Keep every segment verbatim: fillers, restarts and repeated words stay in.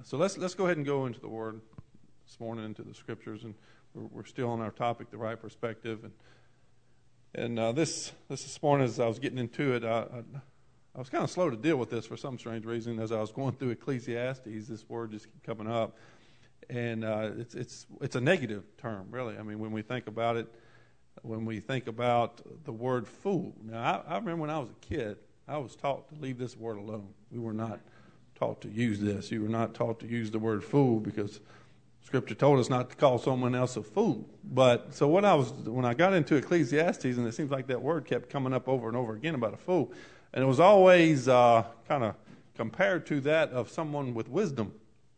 so let's let's go ahead and go into the Word this morning, into the Scriptures, and we're, we're still on our topic, the right perspective. And and uh, this this this morning, as I was getting into it, I, I, I was kind of slow to deal with this for some strange reason. As I was going through Ecclesiastes, this word just kept coming up, and uh, it's it's it's a negative term, really. I mean, when we think about it, when we think about the word fool. Now, I, I remember when I was a kid, I was taught to leave this word alone. We were not taught to use this. You were not taught to use the word fool because Scripture told us not to call someone else a fool. But so what I was when I got into Ecclesiastes, and it seems like that word kept coming up over and over again about a fool, and it was always uh, kind of compared to that of someone with wisdom.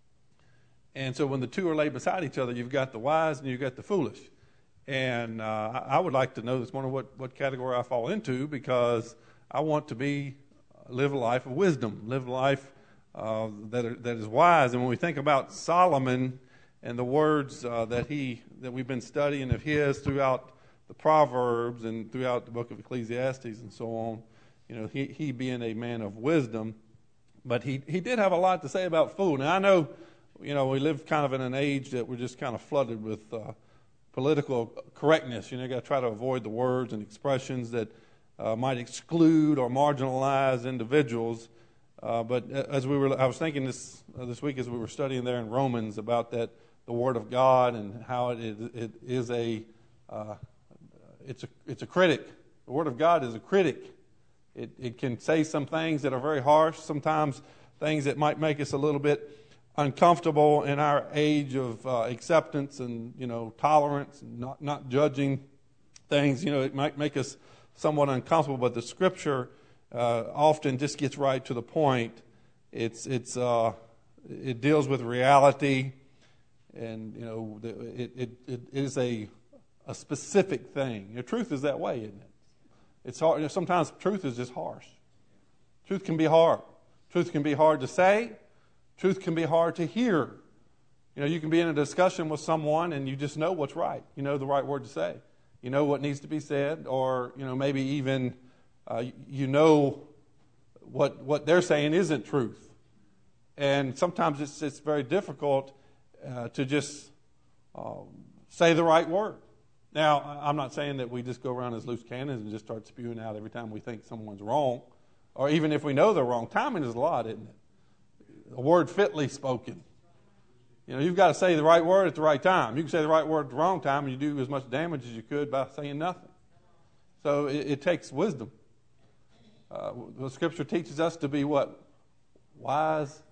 And so when the two are laid beside each other, you've got the wise and you've got the foolish. And uh, I would like to know this morning what, what category I fall into, because I want to be live a life of wisdom, live a life uh, that are, that is wise. And when we think about Solomon and the words uh, that he that we've been studying of his throughout the Proverbs and throughout the book of Ecclesiastes and so on, you know, he he being a man of wisdom, but he he did have a lot to say about food. Now I know, you know, we live kind of in an age that we're just kind of flooded with Uh, political correctness. You know, you got to try to avoid the words and expressions that uh, might exclude or marginalize individuals. Uh, but as we were, I was thinking this uh, this week as we were studying there in Romans about that, the Word of God and how it is, it is a uh, it's a it's a critic. The Word of God is a critic. It it can say some things that are very harsh. Sometimes things that might make us a little bit uncomfortable in our age of uh, acceptance and, you know, tolerance and not, not judging things. You know, it might make us somewhat uncomfortable, but the Scripture uh, often just gets right to the point. It's it's uh, it deals with reality, and, you know, it it, it is a a specific thing. The truth is that way, isn't it? It's hard. You know, sometimes truth is just harsh. Truth can be hard. Truth can be hard to say. Truth can be hard to hear. You know, you can be in a discussion with someone and you just know what's right. You know the right word to say. You know what needs to be said, or, you know, maybe even uh, you know what what they're saying isn't truth. And sometimes it's it's very difficult uh, to just uh, say the right word. Now, I'm not saying that we just go around as loose cannons and just start spewing out every time we think someone's wrong, or even if we know they're wrong. Timing is a lot, isn't it? A word fitly spoken. You know, you've got to say the right word at the right time. You can say the right word at the wrong time, and you do as much damage as you could by saying nothing. So it, it takes wisdom. Uh, the Scripture teaches us to be what? Wise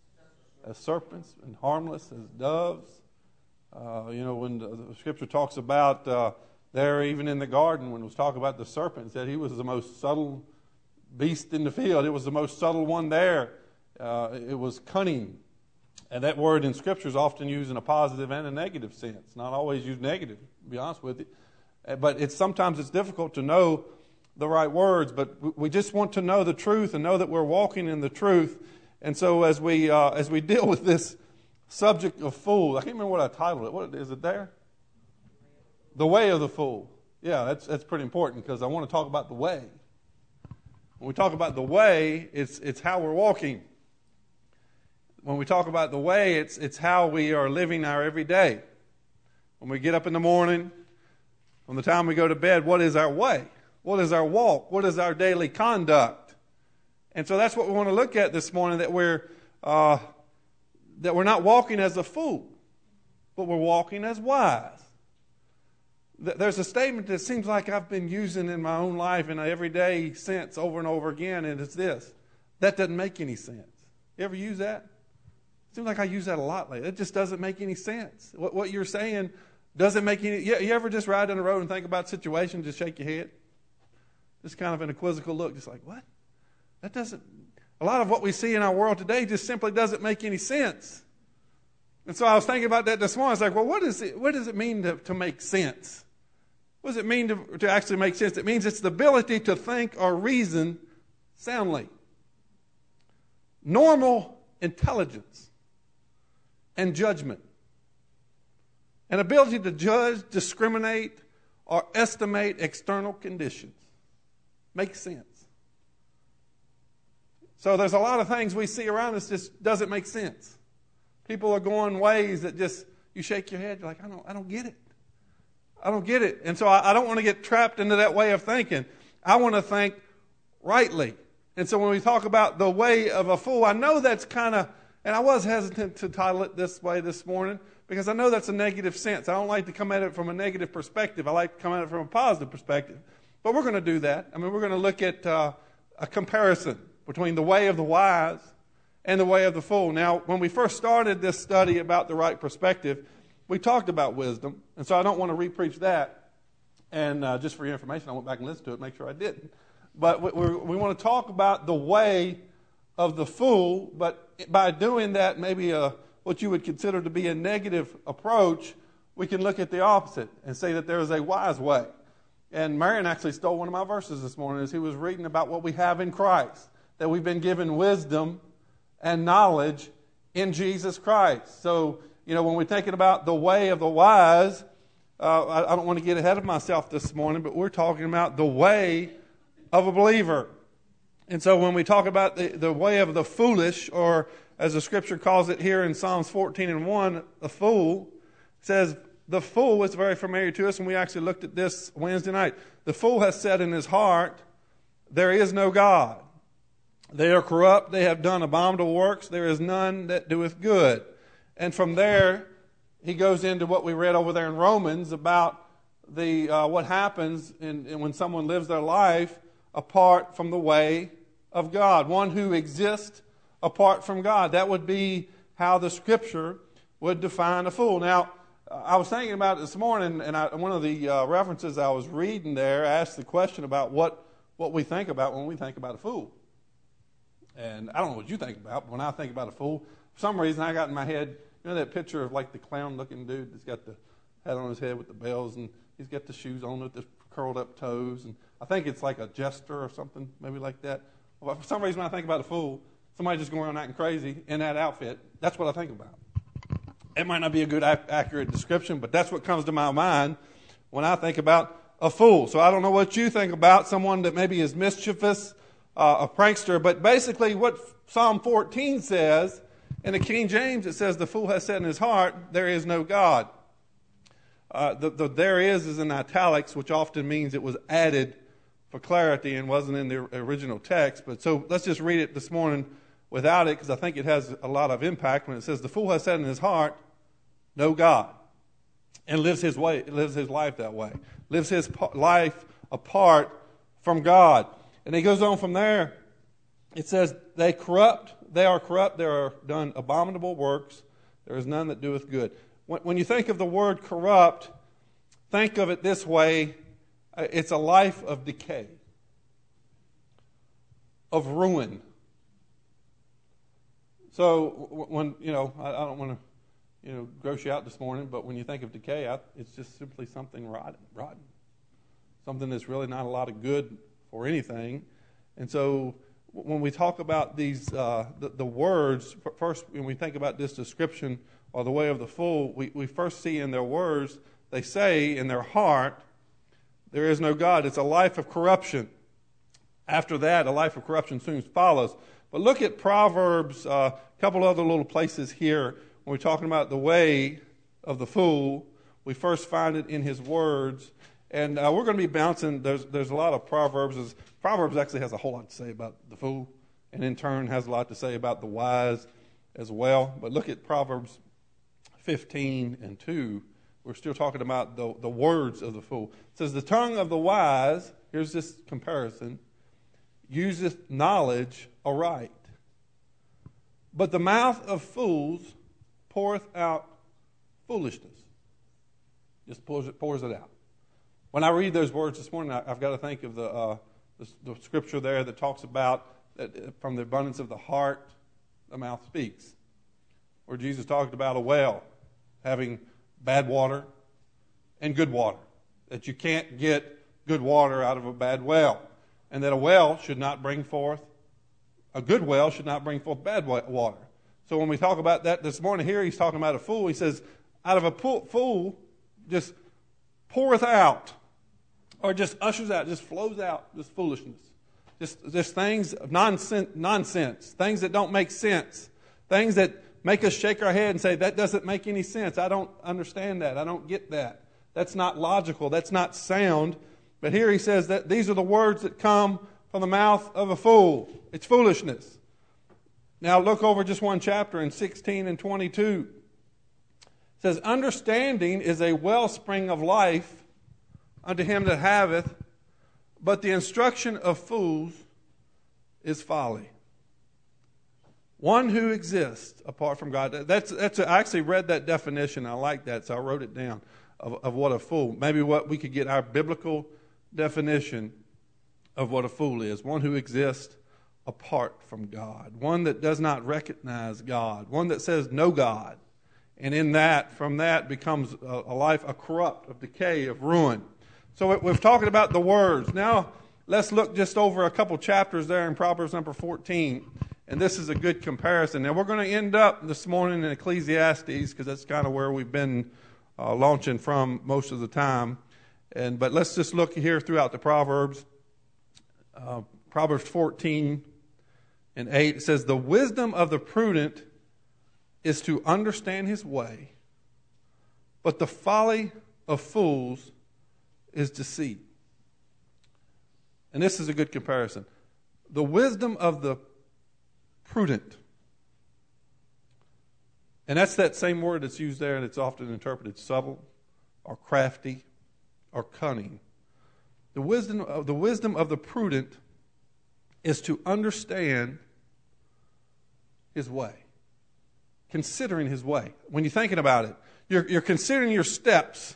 as serpents and harmless as doves. Uh, you know, when the, the Scripture talks about uh, there, even in the garden, when it was talking about the serpent, it said he was the most subtle beast in the field. It was the most subtle one there. Uh, it was cunning. And that word in Scripture is often used in a positive and a negative sense. Not always used negative, to be honest with you. But it's sometimes it's difficult to know the right words. But we just want to know the truth and know that we're walking in the truth. And so as we uh, as we deal with this subject of fool, I can't remember what I titled it. What is it there? The way of the fool. Yeah, that's that's pretty important, because I want to talk about the way. When we talk about the way, it's it's how we're walking. When we talk about the way, it's it's how we are living our everyday. When we get up in the morning, from the time we go to bed, what is our way? What is our walk? What is our daily conduct? And so that's what we want to look at this morning, that we're uh, that we're not walking as a fool, but we're walking as wise. There's a statement that seems like I've been using in my own life in an everyday sense over and over again, and it's this: that doesn't make any sense. You ever use that? It seems like I use that a lot lately. It just doesn't make any sense. What, what you're saying doesn't make any... You, you ever just ride down the road and think about situations, just shake your head? Just kind of in a quizzical look, just like, what? That doesn't... A lot of what we see in our world today just simply doesn't make any sense. And so I was thinking about that this morning. I was like, well, what, is it, what does it mean to, to make sense? What does it mean to, to actually make sense? It means it's the ability to think or reason soundly. Normal intelligence and judgment. An ability to judge, discriminate, or estimate external conditions. Makes sense. So there's a lot of things we see around us just doesn't make sense. People are going ways that just, you shake your head, you're like, I don't, I don't get it. I don't get it. And so I, I don't want to get trapped into that way of thinking. I want to think rightly. And so when we talk about the way of a fool, I know that's kind of, and I was hesitant to title it this way this morning, because I know that's a negative sense. I don't like to come at it from a negative perspective. I like to come at it from a positive perspective. But we're going to do that. I mean, we're going to look at uh, a comparison between the way of the wise and the way of the fool. Now, when we first started this study about the right perspective, we talked about wisdom. And so I don't want to re-preach that. And uh, just for your information, I went back and listened to it, make sure I didn't. But we, we, we want to talk about the way of the fool, but by doing that, maybe a, what you would consider to be a negative approach, we can look at the opposite and say that there is a wise way. And Marion actually stole one of my verses this morning as he was reading about what we have in Christ, that we've been given wisdom and knowledge in Jesus Christ. So, you know, when we're thinking about the way of the wise, uh, I, I don't want to get ahead of myself this morning, but we're talking about the way of a believer. And so when we talk about the, the way of the foolish, or as the scripture calls it here in Psalms fourteen and one, a fool, says the fool is very familiar to us, and we actually looked at this Wednesday night. The fool has said in his heart, there is no God. They are corrupt, they have done abominable works, there is none that doeth good. And from there, he goes into what we read over there in Romans about the uh, what happens in, in when someone lives their life apart from the way of God, one who exists apart from God. That would be how the Scripture would define a fool. Now, I was thinking about it this morning, and I, one of the uh, references I was reading there asked the question about what, what we think about when we think about a fool. And I don't know what you think about, but when I think about a fool, for some reason I got in my head, you know that picture of like the clown-looking dude that's got the hat on his head with the bells, and he's got the shoes on with the curled-up toes, and I think it's like a jester or something, maybe like that. Well, for some reason when I think about a fool, somebody just going around acting crazy in that outfit, that's what I think about. It might not be a good, accurate description, but that's what comes to my mind when I think about a fool. So I don't know what you think about, someone that maybe is mischievous, uh, a prankster, but basically what Psalm fourteen says, in the King James it says, the fool has said in his heart, there is no God. Uh, the, the there is is in italics, which often means it was added for clarity and wasn't in the original text. But so let's just read it this morning without it, because I think it has a lot of impact when it says, the fool has said in his heart, no God, and lives his way, lives his life that way, lives his life apart from God. And he goes on from there. It says, they corrupt, they are corrupt, they are done abominable works, there is none that doeth good. When, when you think of the word corrupt, think of it this way, it's a life of decay, of ruin. So when, you know, I, I don't want to, you know, gross you out this morning, but when you think of decay, I, it's just simply something rotten, rotten, something that's really not a lot of good for anything. And so when we talk about these, uh, the, the words, first when we think about this description or the way of the fool, we, we first see in their words, they say in their heart, there is no God. It's a life of corruption. After that, a life of corruption soon follows. But look at Proverbs, a uh, couple other little places here. When we're talking about the way of the fool, we first find it in his words. And uh, we're going to be bouncing. There's, there's a lot of Proverbs. Proverbs actually has a whole lot to say about the fool, and in turn has a lot to say about the wise as well. But look at Proverbs fifteen and two. We're still talking about the, the words of the fool. It says, the tongue of the wise, here's this comparison, useth knowledge aright. But the mouth of fools poureth out foolishness. Just pours it, pours it out. When I read those words this morning, I, I've got to think of the, uh, the, the scripture there that talks about that from the abundance of the heart, the mouth speaks. Where Jesus talked about a well having bad water and good water. That you can't get good water out of a bad well. And that a well should not bring forth, a good well should not bring forth bad water. So when we talk about that this morning here, he's talking about a fool. He says, out of a fool, just poureth out, or just ushers out, just flows out, just foolishness. Just, just things of nonsense, nonsense, things that don't make sense, things that make us shake our head and say, that doesn't make any sense. I don't understand that. I don't get that. That's not logical. That's not sound. But here he says that these are the words that come from the mouth of a fool. It's foolishness. Now look over just one chapter in sixteen and twenty-two. It says, understanding is a wellspring of life unto him that haveth, but the instruction of fools is folly. One who exists apart from God. That's that's. I actually read that definition. I like that, so I wrote it down of, of what a fool. Maybe what we could get our biblical definition of what a fool is. One who exists apart from God. One that does not recognize God. One that says no God. And in that, from that becomes a, a life, a corrupt, of decay, of ruin. So we've talked about the words. Now let's look just over a couple chapters there in Proverbs number fourteen. And this is a good comparison. Now we're going to end up this morning in Ecclesiastes because that's kind of where we've been uh, launching from most of the time. And but let's just look here throughout the Proverbs. Uh, Proverbs fourteen and eight, it says, the wisdom of the prudent is to understand his way, but the folly of fools is deceit. And this is a good comparison. The wisdom of the prudent. And that's that same word that's used there, and it's often interpreted subtle or crafty or cunning. The wisdom of the wisdom of the prudent is to understand his way. Considering his way. When you're thinking about it, you're, you're considering your steps.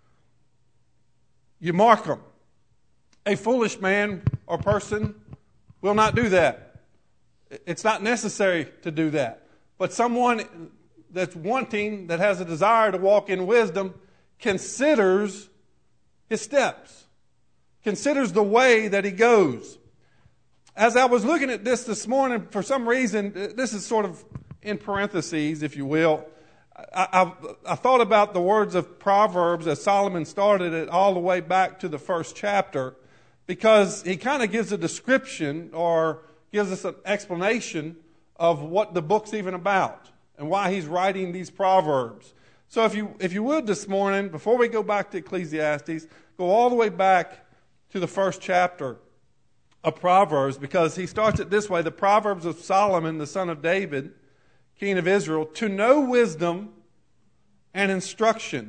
You mark them. A foolish man or person will not do that. It's not necessary to do that. But someone that's wanting, that has a desire to walk in wisdom, considers his steps. Considers the way that he goes. As I was looking at this this morning, for some reason, this is sort of in parentheses, if you will. I, I, I thought about the words of Proverbs as Solomon started it all the way back to the first chapter, because he kind of gives a description or gives us an explanation of what the book's even about and why he's writing these Proverbs. So if you if you would this morning, before we go back to Ecclesiastes, go all the way back to the first chapter of Proverbs, because he starts it this way: the Proverbs of Solomon, the son of David, king of Israel, to know wisdom and instruction,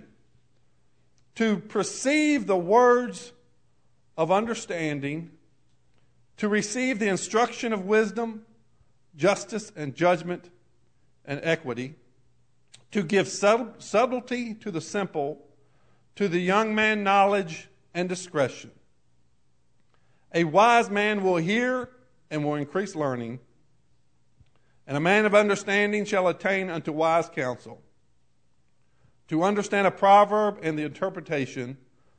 to perceive the words of understanding, to receive the instruction of wisdom, justice and judgment and equity, to give subtlety to the simple, to the young man knowledge and discretion. A wise man will hear and will increase learning, and a man of understanding shall attain unto wise counsel. To understand a proverb and the interpretation,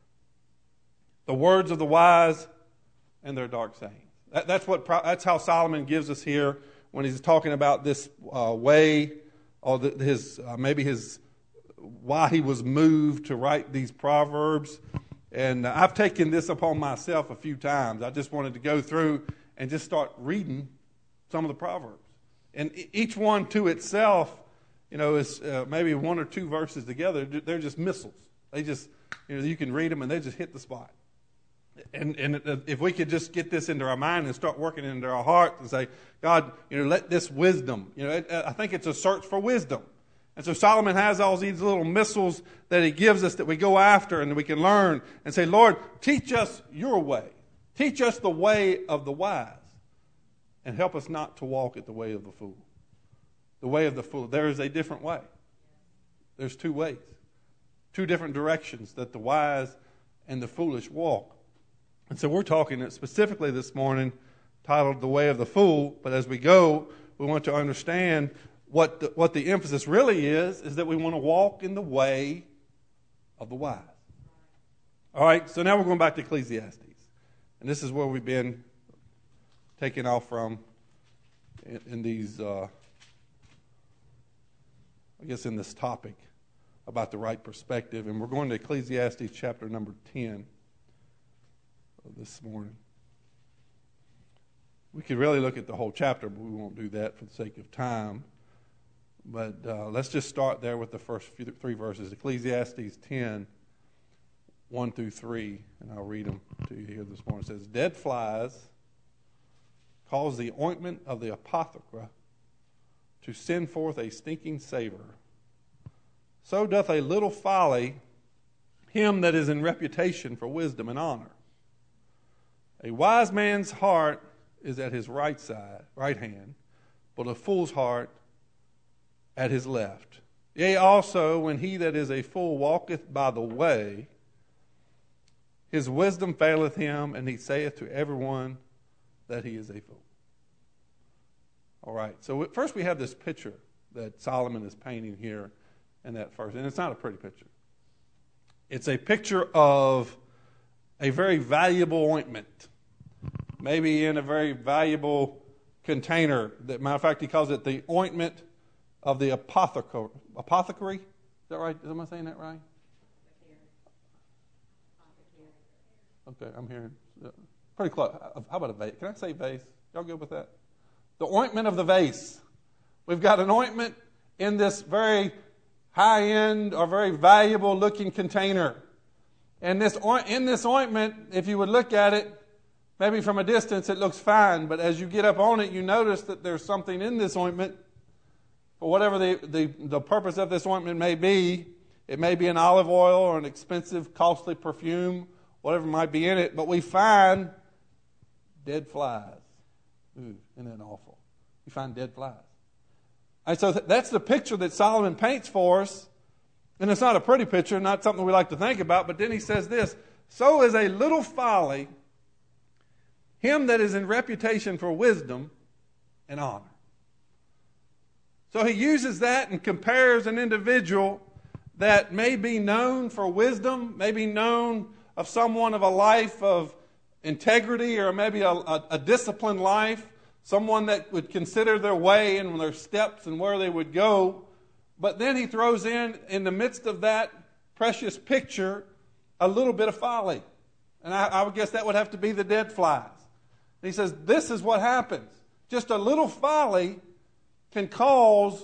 the words of the wise and their dark sayings. That, that's what. That's how Solomon gives us here when he's talking about this uh, way, or the, his uh, maybe his why he was moved to write these proverbs. And uh, I've taken this upon myself a few times. I just wanted to go through and just start reading some of the proverbs. And each one to itself, you know, is uh, maybe one or two verses together. They're just missiles. They just, you know, you can read them and they just hit the spot. And and if we could just get this into our mind and start working it into our heart and say, God, you know, let this wisdom, you know, it, I think it's a search for wisdom. And so Solomon has all these little missiles that he gives us that we go after and we can learn and say, Lord, teach us your way. Teach us the way of the wise. And help us not to walk at the way of the fool. The way of the fool. There is a different way. There's two ways. Two different directions that the wise and the foolish walk. And so we're talking specifically this morning titled The Way of the Fool. But as we go, we want to understand what the, what the emphasis really is, is that we want to walk in the way of the wise. All right, so now we're going back to Ecclesiastes. And this is where we've been taking off from in, in these, uh, I guess in this topic about the right perspective. And we're going to Ecclesiastes chapter number ten this morning. We could really look at the whole chapter, but we won't do that for the sake of time. But uh, let's just start there with the first few, three verses. Ecclesiastes ten, one through three, and I'll read them to you here this morning. It says, dead flies cause the ointment of the apothecary to send forth a stinking savor. So doth a little folly him that is in reputation for wisdom and honor. A wise man's heart is at his right side, right hand, but a fool's heart at his left. Yea, also, when he that is a fool walketh by the way, his wisdom faileth him, and he saith to everyone that he is a fool. All right, so first we have this picture that Solomon is painting here in that first, and it's not a pretty picture. It's a picture of a very valuable ointment, maybe in a very valuable container. That, matter of fact, he calls it the ointment of the apothecary. Apothecary? Is that right? Am I saying that right? Okay, I'm hearing. Pretty close. How about a vase? Can I say vase? Y'all good with that? The ointment of the vase. We've got an ointment in this very high-end or very valuable-looking container. And this in this ointment, if you would look at it, maybe from a distance it looks fine, but as you get up on it, you notice that there's something in this ointment. For whatever the, the, the purpose of this ointment may be, it may be an olive oil or an expensive, costly perfume, whatever might be in it, but we find dead flies. Ooh, isn't that awful? We find dead flies. And so th- that's the picture that Solomon paints for us. And it's not a pretty picture, not something we like to think about, but then he says this, so is a little folly him that is in reputation for wisdom and honor. So he uses that and compares an individual that may be known for wisdom, may be known of someone of a life of integrity or maybe a, a, a disciplined life, someone that would consider their way and their steps and where they would go. But then he throws in, in the midst of that precious picture, a little bit of folly. And I, I would guess that would have to be the dead flies. And he says, this is what happens. Just a little folly can cause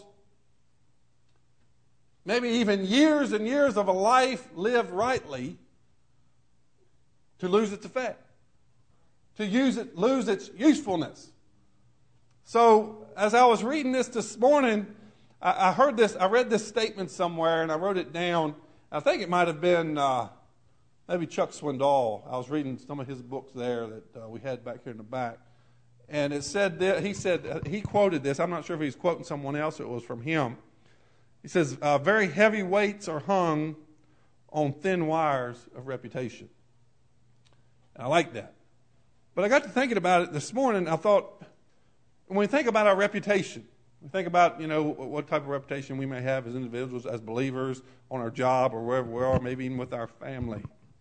maybe even years and years of a life lived rightly to lose its effect, to use it, lose its usefulness. So as I was reading this this morning, I, I heard this, I read this statement somewhere and I wrote it down. I think it might have been uh, maybe Chuck Swindoll. I was reading some of his books there that uh, we had back here in the back. And it said that, he said, he quoted this. I'm not sure if he's quoting someone else or it was from him. He says, uh, very heavy weights are hung on thin wires of reputation. And I like that. But I got to thinking about it this morning. I thought, when we think about our reputation, we think about, you know, what type of reputation we may have as individuals, as believers, on our job or wherever we are, maybe even with our family.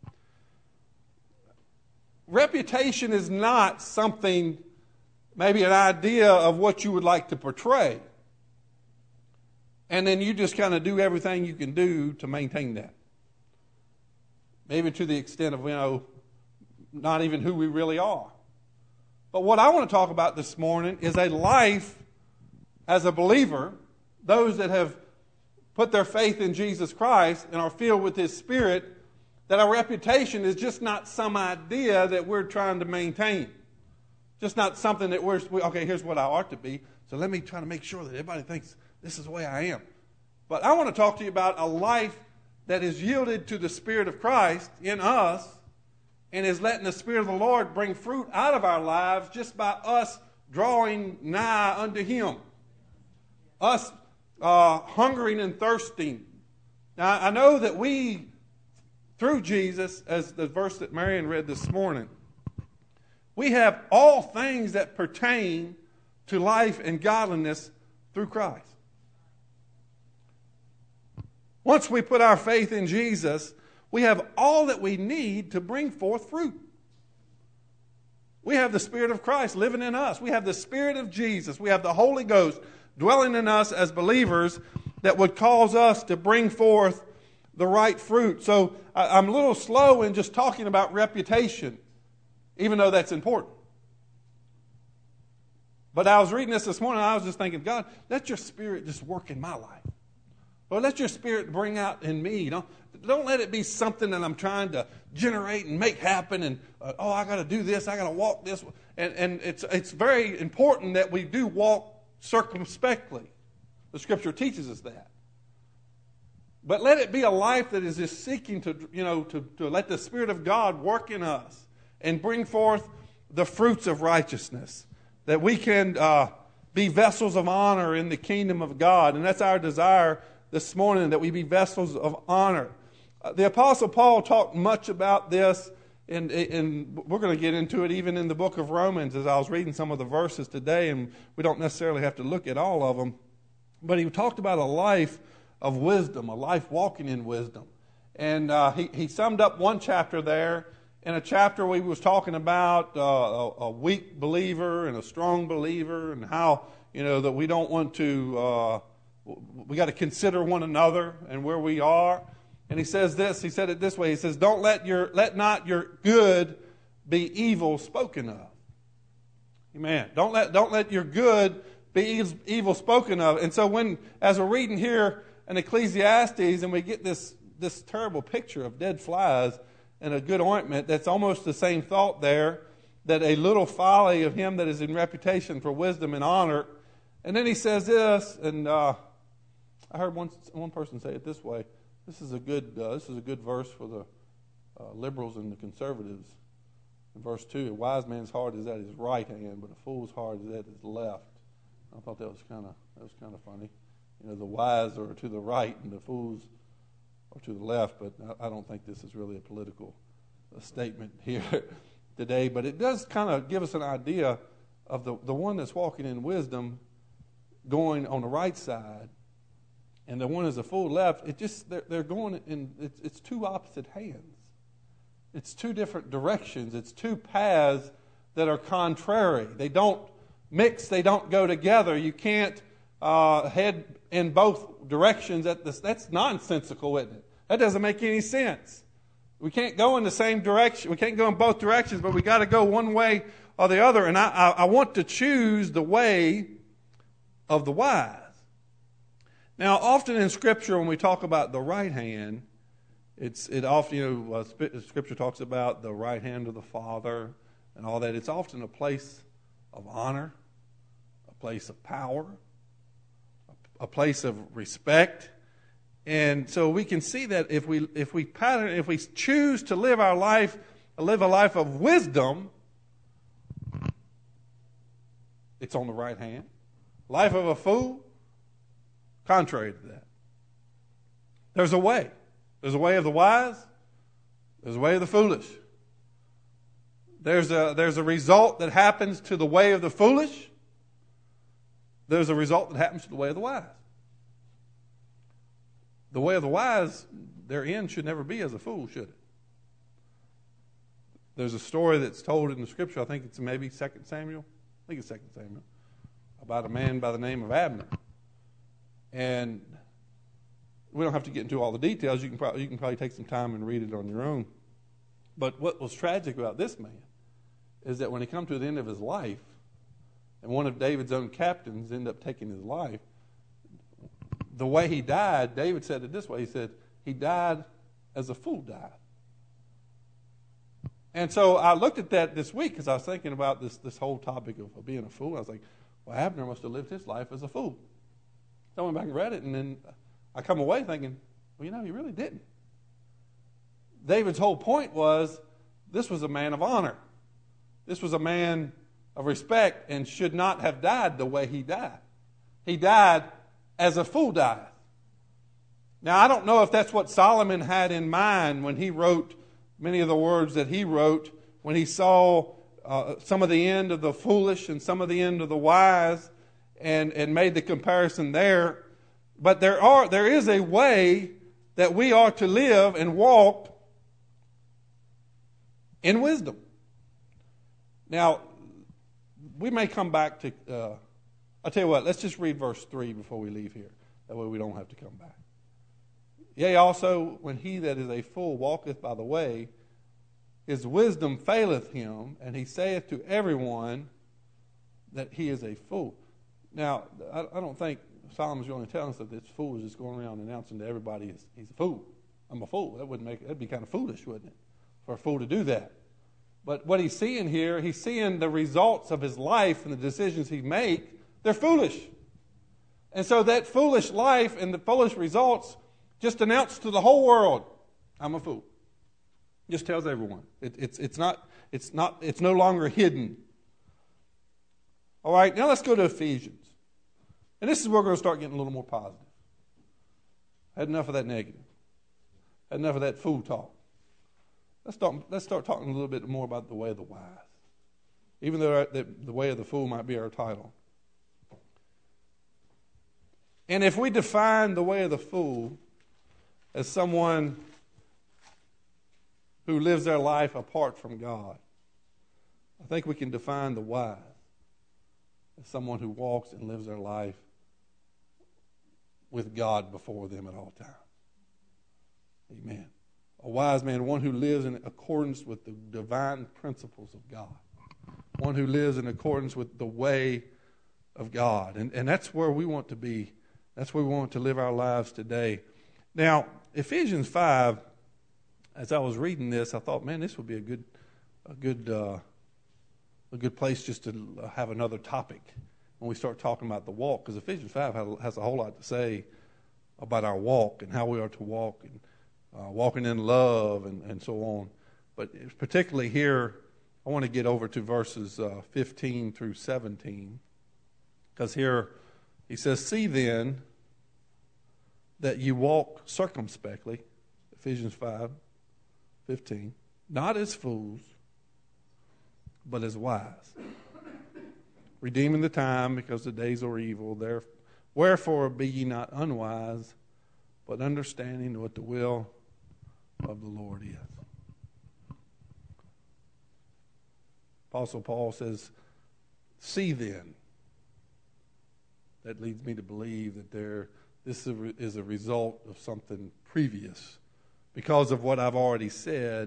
Reputation is not something, maybe an idea of what you would like to portray. And then you just kind of do everything you can do to maintain that. Maybe to the extent of, you know, not even who we really are. But what I want to talk about this morning is a life as a believer, those that have put their faith in Jesus Christ and are filled with His Spirit, that our reputation is just not some idea that we're trying to maintain. Just not something that we're, okay, here's what I ought to be, so let me try to make sure that everybody thinks this is the way I am. But I want to talk to you about a life that is yielded to the Spirit of Christ in us and is letting the Spirit of the Lord bring fruit out of our lives just by us drawing nigh unto Him. Us uh, hungering and thirsting. Now, I know that we, through Jesus, as the verse that Marion read this morning, we have all things that pertain to life and godliness through Christ. Once we put our faith in Jesus, we have all that we need to bring forth fruit. We have the Spirit of Christ living in us. We have the Spirit of Jesus. We have the Holy Ghost dwelling in us as believers that would cause us to bring forth the right fruit. So I'm a little slow in just talking about reputation, even though that's important. But I was reading this this morning, and I was just thinking, God, let your Spirit just work in my life. Lord, let your Spirit bring out in me. You know, don't let it be something that I'm trying to generate and make happen. And uh, oh, I got to do this. I got to walk this. And and it's it's very important that we do walk circumspectly. The Scripture teaches us that. But let it be a life that is just seeking to you know to, to let the Spirit of God work in us and bring forth the fruits of righteousness, that we can uh, be vessels of honor in the kingdom of God. And that's our desire this morning, that we be vessels of honor. Uh, the Apostle Paul talked much about this, and, and we're going to get into it even in the book of Romans, as I was reading some of the verses today, and we don't necessarily have to look at all of them. But he talked about a life of wisdom, a life walking in wisdom. And uh, he, he summed up one chapter there. In a chapter where he was talking about uh, a, a weak believer and a strong believer, and how, you know, that we don't want to, uh, we got to consider one another and where we are. And he says this, he said it this way, he says, don't let your, let not your good be evil spoken of. Amen. Don't let, don't let your good be evil spoken of. And so when, as we're reading here in Ecclesiastes, and we get this, this terrible picture of dead flies and a good ointment, that's almost the same thought there, that a little folly of him that is in reputation for wisdom and honor. And then he says this, and uh, I heard one one person say it this way. This is a good uh, this is a good verse for the uh, liberals and the conservatives. In verse two, a wise man's heart is at his right hand, but a fool's heart is at his left. I thought that was kind of that was kind of funny. You know, the wise are to the right, and the fools or to the left, but I don't think this is really a political uh, statement here today. But it does kind of give us an idea of the, the one that's walking in wisdom going on the right side, and the one is a fool left. It just they're, they're going in. It's, it's two opposite hands. It's two different directions. It's two paths that are contrary. They don't mix. They don't go together. You can't uh, head in both directions at this. That's nonsensical, isn't it? That doesn't make any sense. We can't go in the same direction. We can't go in both directions, but we got to go one way or the other. And I, I, I want to choose the way of the wise. Now, often in Scripture, when we talk about the right hand, it's it often you know uh, Scripture talks about the right hand of the Father and all that. It's often a place of honor, a place of power, a place of respect. And so we can see that if we if we pattern if we choose to live our life, live a life of wisdom, it's on the right hand. Life of a fool, contrary to that. There's a way. There's a way of the wise. There's a way of the foolish. There's a there's a result that happens to the way of the foolish. There's a result that happens to the way of the wise. The way of the wise, their end should never be as a fool, should it? There's a story that's told in the Scripture, I think it's maybe Second Samuel, I think it's Second Samuel, about a man by the name of Abner. And we don't have to get into all the details. You can probably, you can probably take some time and read it on your own. But what was tragic about this man is that when he come to the end of his life, and one of David's own captains ended up taking his life, the way he died, David said it this way. He said, he died as a fool died. And so I looked at that this week because I was thinking about this, this whole topic of being a fool. I was like, well, Abner must have lived his life as a fool. So I went back and read it, and then I come away thinking, well, you know, he really didn't. David's whole point was this was a man of honor. This was a man of respect and should not have died the way he died. He died as a fool dieth. Now, I don't know if that's what Solomon had in mind when he wrote many of the words that he wrote, when he saw uh, some of the end of the foolish and some of the end of the wise, and, and made the comparison there. But there are there is a way that we are to live and walk in wisdom. Now, we may come back to... Uh, I'll tell you what, let's just read verse three before we leave here. That way we don't have to come back. Yea, also, when he that is a fool walketh by the way, his wisdom faileth him, and he saith to everyone, that he is a fool. Now, I, I don't think Solomon's going to tell us that this fool is just going around announcing to everybody he's, he's a fool. I'm a fool. That wouldn't make that'd be kind of foolish, wouldn't it, for a fool to do that? But what he's seeing here, he's seeing the results of his life and the decisions he makes. They're foolish. And so that foolish life and the foolish results just announce to the whole world, I'm a fool. Just tells everyone. It, it's, it's, not, it's, not, it's no longer hidden. All right, now let's go to Ephesians. And this is where we're going to start getting a little more positive. Had enough of that negative. Had enough of that fool talk. Let's start, let's start talking a little bit more about the way of the wise. Even though the, the way of the fool might be our title. And if we define the way of the fool as someone who lives their life apart from God, I think we can define the wise as someone who walks and lives their life with God before them at all times. Amen. A wise man, one who lives in accordance with the divine principles of God. One who lives in accordance with the way of God. And, and that's where we want to be. That's where we want to live our lives today. Now, Ephesians five, as I was reading this, I thought, man, this would be a good a good, uh, a good place just to have another topic when we start talking about the walk. Because Ephesians five has a whole lot to say about our walk and how we are to walk and Uh, walking in love and, and so on. But particularly here, I want to get over to verses uh, fifteen through seventeen. Because here he says, see then that you walk circumspectly, Ephesians five fifteen, not as fools, but as wise, redeeming the time because the days are evil. There, wherefore be ye not unwise, but understanding what the will of the Lord is. Apostle Paul says, see then. That leads me to believe that there this is a result of something previous. Because of what I've already said,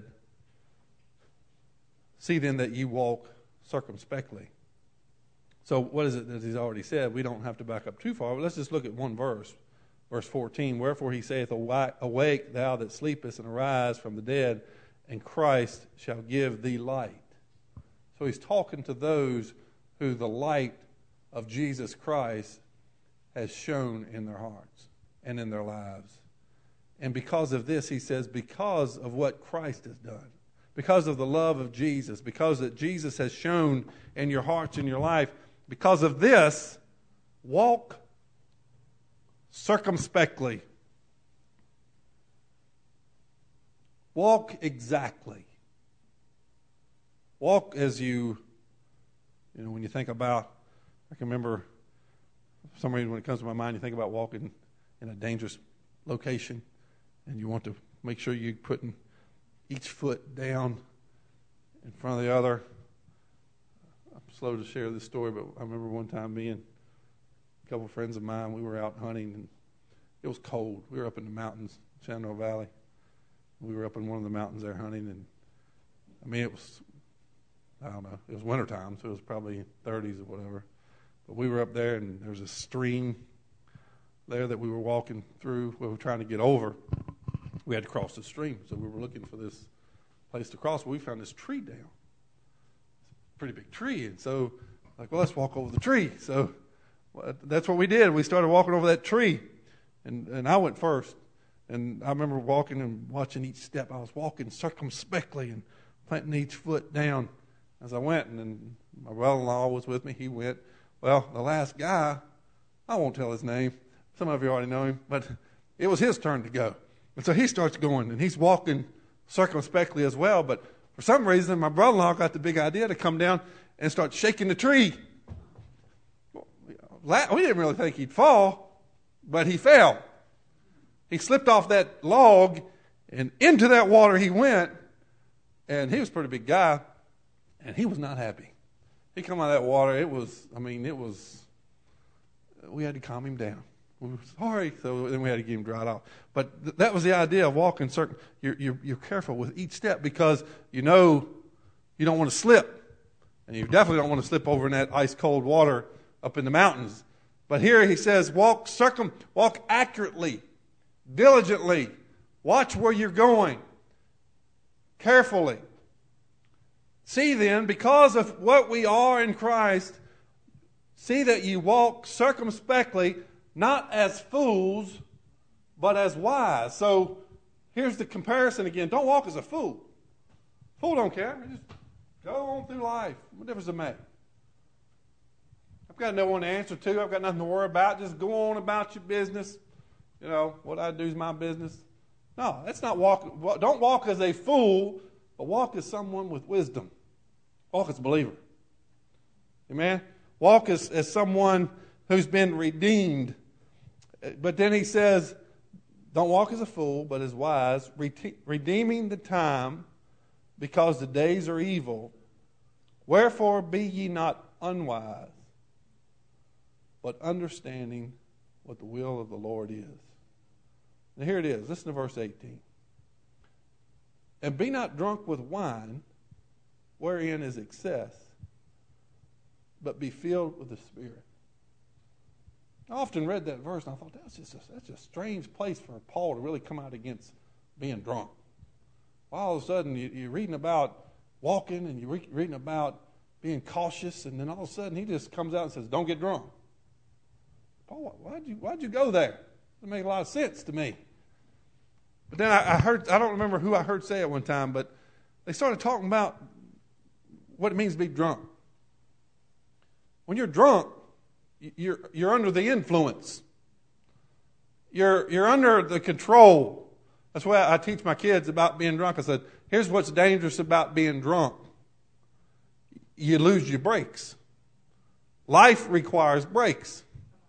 see then that you walk circumspectly. So what is it that he's already said? We don't have to back up too far, but let's just look at one verse. Verse fourteen, wherefore he saith, awake thou that sleepest, and arise from the dead, and Christ shall give thee light. So he's talking to those who the light of Jesus Christ has shone in their hearts and in their lives. And because of this, he says, because of what Christ has done, because of the love of Jesus, because that Jesus has shone in your hearts and your life, because of this, walk circumspectly. Walk exactly. Walk as you, you know, when you think about, I can remember, for some reason when it comes to my mind, you think about walking in a dangerous location, and you want to make sure you're putting each foot down in front of the other. I'm slow to share this story, but I remember one time me and a couple of friends of mine, we were out hunting, and it was cold. We were up in the mountains, Shenandoah Valley. We were up in one of the mountains there hunting, and I mean, it was, I don't know, it was wintertime, so it was probably thirties or whatever. But we were up there, and there was a stream there that we were walking through. We were trying to get over. We had to cross the stream, so we were looking for this place to cross. Well, we found this tree down. It's a pretty big tree, and so, like, well, let's walk over the tree. So that's what we did. We started walking over that tree, and, and I went first. And I remember walking and watching each step. I was walking circumspectly and planting each foot down as I went. And then my brother-in-law was with me. He went. Well, the last guy, I won't tell his name. Some of you already know him. But it was his turn to go. And so he starts going, and he's walking circumspectly as well. But for some reason, my brother-in-law got the big idea to come down and start shaking the tree. We didn't really think he'd fall, but he fell. He slipped off that log, and into that water he went, and he was a pretty big guy, and he was not happy. He come out of that water, it was, I mean, it was, we had to calm him down. We were sorry, so then we had to get him dried off. But th- that was the idea of walking certain, you're, you're, you're careful with each step because you know you don't want to slip. And you definitely don't want to slip over in that ice-cold water up in the mountains. But here he says, walk circum, walk accurately, diligently. Watch where you're going, carefully. See then, because of what we are in Christ, see that you walk circumspectly, not as fools, but as wise. So here's the comparison again. Don't walk as a fool. Fool don't care. Just go on through life. What difference does it make? I've got no one to answer to. I've got nothing to worry about. Just go on about your business. You know, what I do is my business. No, that's not walk. Don't walk as a fool, but walk as someone with wisdom. Walk as a believer. Amen? Walk as, as someone who's been redeemed. But then he says, don't walk as a fool, but as wise, redeeming the time, because the days are evil. Wherefore be ye not unwise, but understanding what the will of the Lord is. Now here it is. Listen to verse eighteen. And be not drunk with wine, wherein is excess, but be filled with the Spirit. I often read that verse and I thought, that's just a, that's a strange place for Paul to really come out against being drunk. Well, all of a sudden you, you're reading about walking and you're re- reading about being cautious, and then all of a sudden he just comes out and says, don't get drunk. Paul, why'd you, why'd you go there? It made a lot of sense to me. But then I, I heard, I don't remember who I heard say it one time, but they started talking about what it means to be drunk. When you're drunk, you're, you're under the influence. You're, you're under the control. That's why I teach my kids about being drunk. I said, here's what's dangerous about being drunk. You lose your brakes. Life requires brakes.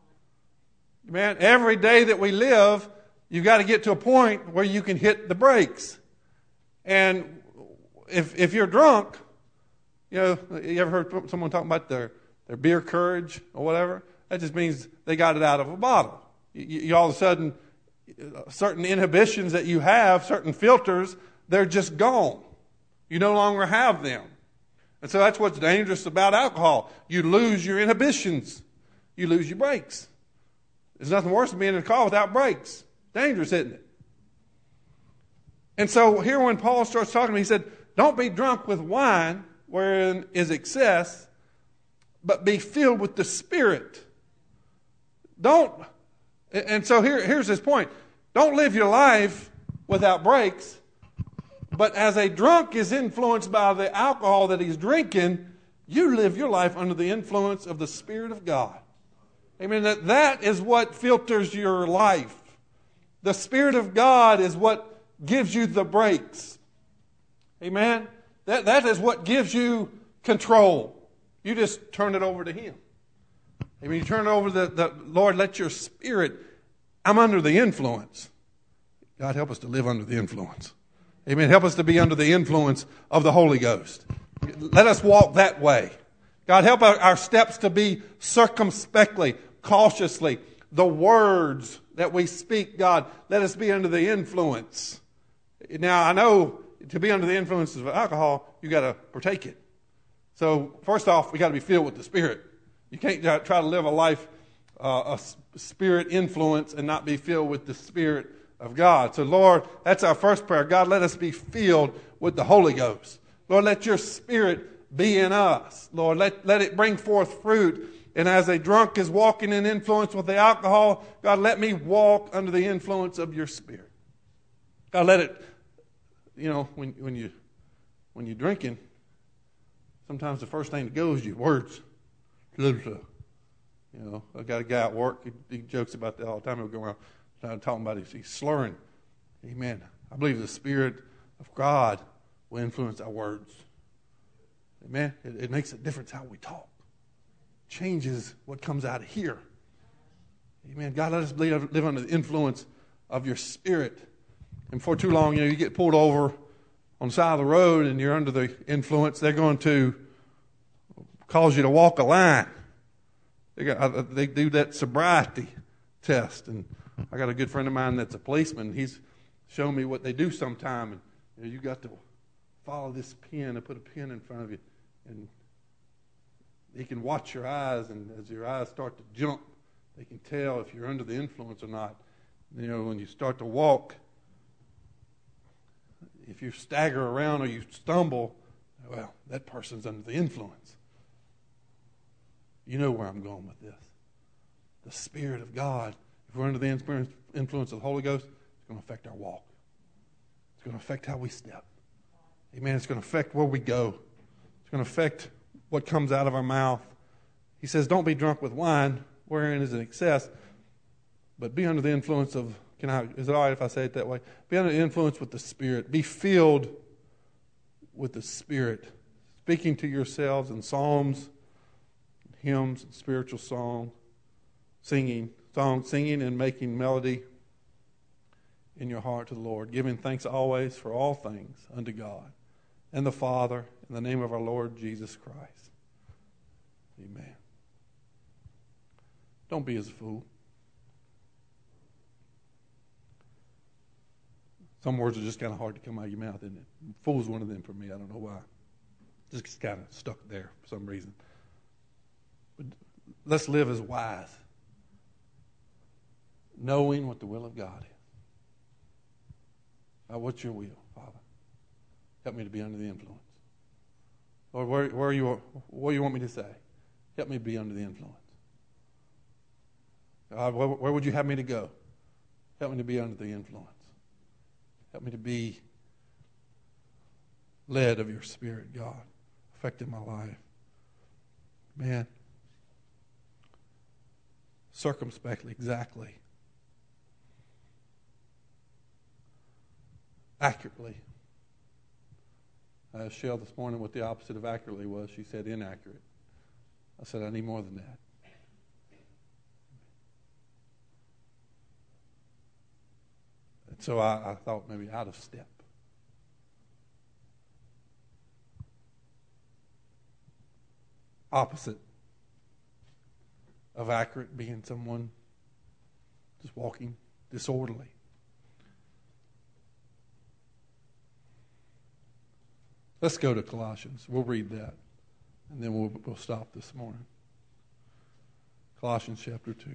Man, every day that we live, you've got to get to a point where you can hit the brakes. And if if you're drunk, you know, you ever heard someone talking about their, their beer courage or whatever? That just means they got it out of a bottle. You, you all of a sudden, certain inhibitions that you have, certain filters, they're just gone. You no longer have them. And so that's what's dangerous about alcohol. You lose your inhibitions. You lose your brakes. There's nothing worse than being in a car without brakes. Dangerous, isn't it? And so here when Paul starts talking, he said, don't be drunk with wine, wherein is excess, but be filled with the Spirit. Don't, and so here, here's his point. Don't live your life without brakes, but as a drunk is influenced by the alcohol that he's drinking, you live your life under the influence of the Spirit of God. Amen. That, that is what filters your life. The Spirit of God is what gives you the brakes. Amen. That, that is what gives you control. You just turn it over to Him. Amen. You turn it over to the, the Lord, let your Spirit, I'm under the influence. God, help us to live under the influence. Amen. Help us to be under the influence of the Holy Ghost. Let us walk that way. God, help our, our steps to be circumspectly, cautiously. The words that we speak, God, let us be under the influence. Now, I know to be under the influence of alcohol, you got to partake it. So, first off, we got to be filled with the Spirit. You can't try to live a life, uh, a Spirit influence, and not be filled with the Spirit of God. So, Lord, that's our first prayer. God, let us be filled with the Holy Ghost. Lord, let your Spirit be in us. Lord, let, let it bring forth fruit. And as a drunk is walking in influence with the alcohol, God, let me walk under the influence of your Spirit. God, let it, you know, when, when, you, when you're drinking, sometimes the first thing that goes is your words. You know, I got a guy at work, he, he jokes about that all the time. He'll go around talking about it. He's slurring. Amen. I believe the Spirit of God will influence our words. Amen. It, it makes a difference how we talk. Changes what comes out of here. Amen. God, let us live, live under the influence of your Spirit. And for too long, you know, you get pulled over on the side of the road and you're under the influence. They're going to cause you to walk a line. They, got, they do that sobriety test. And I got a good friend of mine that's a policeman. He's shown me what they do sometime. And you know, you got to follow this pin and put a pin in front of you. And He can watch your eyes, and as your eyes start to jump, they can tell if you're under the influence or not. You know, when you start to walk, if you stagger around or you stumble, well, that person's under the influence. You know where I'm going with this. The Spirit of God, if we're under the influence of the Holy Ghost, it's going to affect our walk. It's going to affect how we step. Amen. It's going to affect where we go. It's going to affect what comes out of our mouth. He says, don't be drunk with wine, wherein is an excess, but be under the influence of, can I, is it all right if I say it that way? Be under the influence with the Spirit. Be filled with the Spirit. Speaking to yourselves in psalms, hymns, and spiritual song, singing, song, singing and making melody in your heart to the Lord, giving thanks always for all things unto God and the Father, in the name of our Lord Jesus Christ. Amen. Don't be as a fool. Some words are just kind of hard to come out of your mouth, isn't it? Fool's one of them for me. I don't know why. Just kind of stuck there for some reason. But let's live as wise, knowing what the will of God is. Uh, what's your will, Father? Help me to be under the influence. Lord, where, where you, what do you want me to say? Help me be under the influence. God, where, where would you have me to go? Help me to be under the influence. Help me to be led of your Spirit, God, affecting my life. Man, circumspectly, exactly, accurately. I asked Shell this morning what the opposite of accurately was. She said inaccurate. I said, I need more than that. And so I, I thought maybe out of step. Opposite of accurate being someone just walking disorderly. Let's go to Colossians. We'll read that, and then we'll, we'll stop this morning. Colossians chapter two.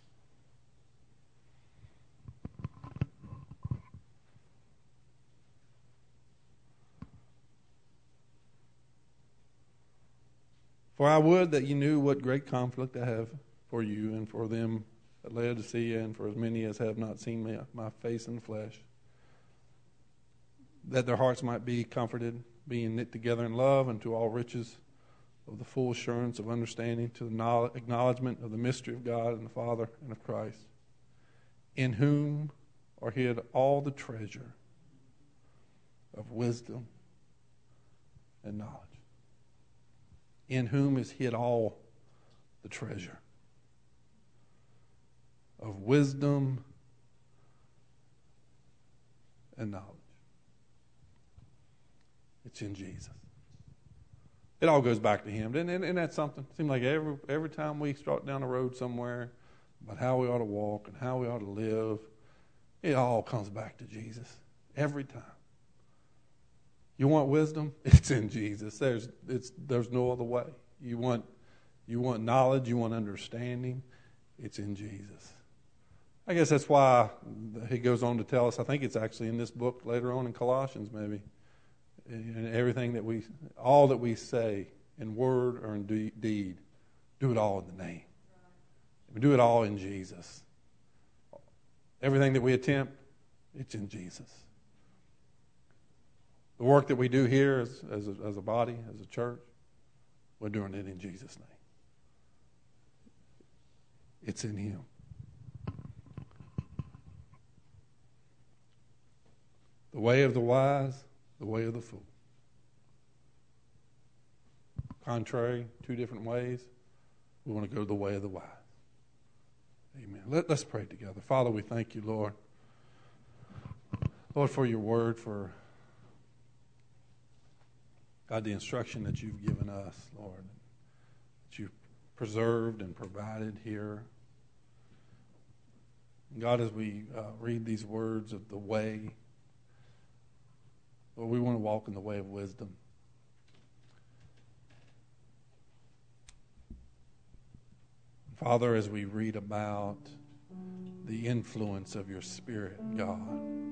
For I would that you knew what great conflict I have for you and for them at Laodicea and for as many as have not seen my, my face in the flesh, that their hearts might be comforted, being knit together in love unto all riches of the full assurance of understanding, to the knowledge, acknowledgement of the mystery of God and the Father and of Christ, in whom are hid all the treasure of wisdom and knowledge. In whom is hid all the treasure of wisdom and knowledge. It's in Jesus. It all goes back to Him. Isn't, isn't that something? It seems like every every time we start down the road somewhere about how we ought to walk and how we ought to live, it all comes back to Jesus. Every time. You want wisdom? It's in Jesus. There's it's there's no other way. You want you want knowledge, you want understanding, it's in Jesus. I guess that's why he goes on to tell us, I think it's actually in this book later on in Colossians maybe, and everything that we, all that we say in word or in de- deed, do it all in the name. We do it all in Jesus. Everything that we attempt, it's in Jesus. The work that we do here as, as, a, as a body, as a church, we're doing it in Jesus' name. It's in Him. The way of the wise, the way of the fool. Contrary, two different ways. We want to go the way of the wise. Amen. Let, let's pray together. Father, we thank you, Lord. Lord, for your word, for God, the instruction that you've given us, Lord, that you've preserved and provided here. God, as we uh, read these words of the way, Lord, we want to walk in the way of wisdom. Father, as we read about the influence of your Spirit, God,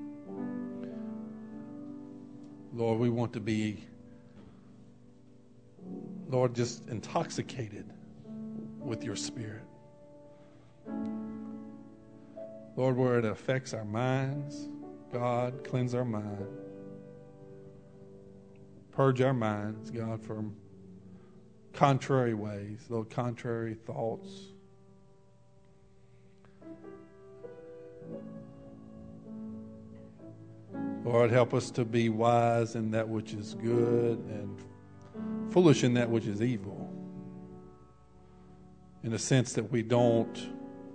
Lord, we want to be, Lord, just intoxicated with your Spirit. Lord, where it affects our minds, God, cleanse our mind. Purge our minds, God, from contrary ways, Lord, contrary thoughts. Lord, help us to be wise in that which is good and foolish in that which is evil. In a sense that we don't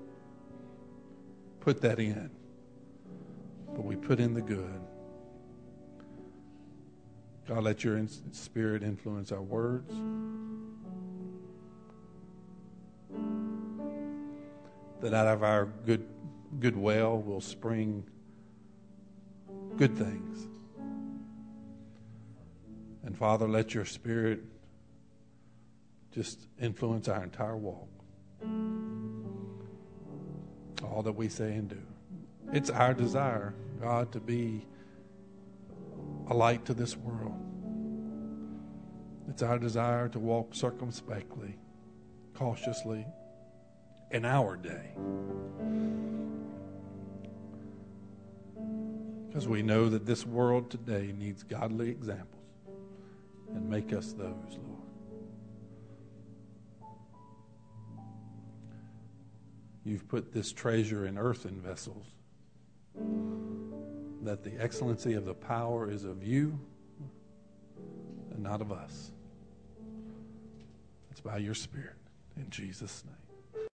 put that in, but we put in the good. God, let your Spirit influence our words. That out of our good good well will spring good things. And Father, let your Spirit just influence our entire walk. All that we say and do. It's our desire, God, to be a light to this world. It's our desire to walk circumspectly, cautiously in our day. Because we know that this world today needs godly examples. And make us those, Lord. You've put this treasure in earthen vessels, that the excellency of the power is of you and not of us. It's by your Spirit. In Jesus' name.